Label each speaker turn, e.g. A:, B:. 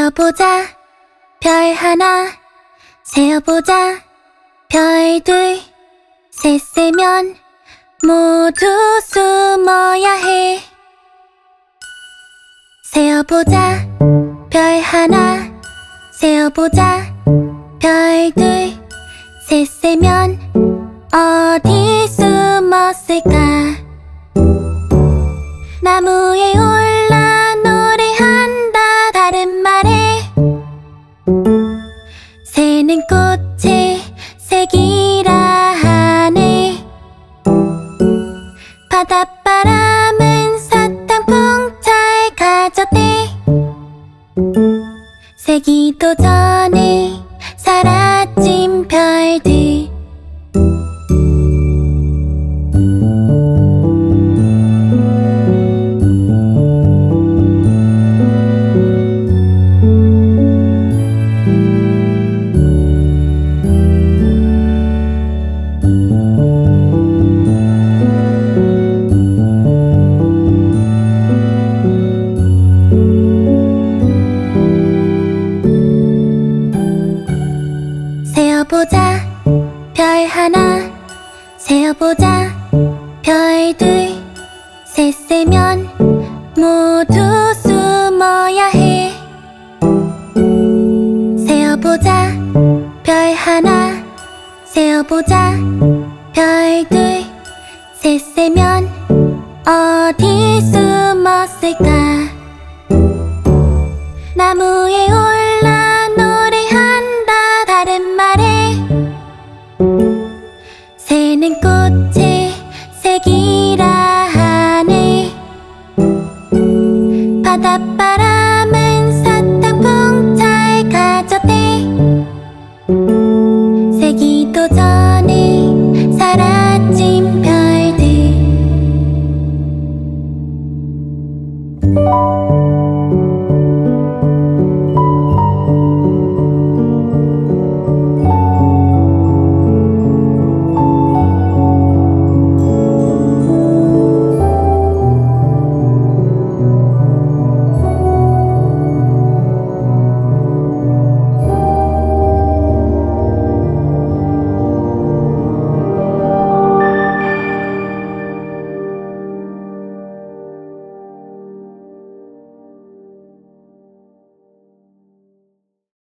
A: 세어보자 별 하나, 세어보자 별 둘, 셋 세면 모두 숨어야 해. 세어보자 별 하나, 세어보자 별 둘, 셋 세면 어디 숨었을까? 나무에 올라 노래한다 다른 말에 새는 꽃의 색이라 하네. 바닷바람은 사탕풍잘 가져대 새기도 전에 사라진 별들. 세어보자 별 하나, 세어보자 별 둘, 셋 세면 모두 숨어야 해. 세어보자 별 하나, 세어보자 별 둘, 셋 세면 어디 숨었을까? 나무에 올라 노래한다 다른 말에 새는 꽃의 색이라 하네. 바닷바람은 사탕풍잘 가져대 새기도 전에 사라진 별들.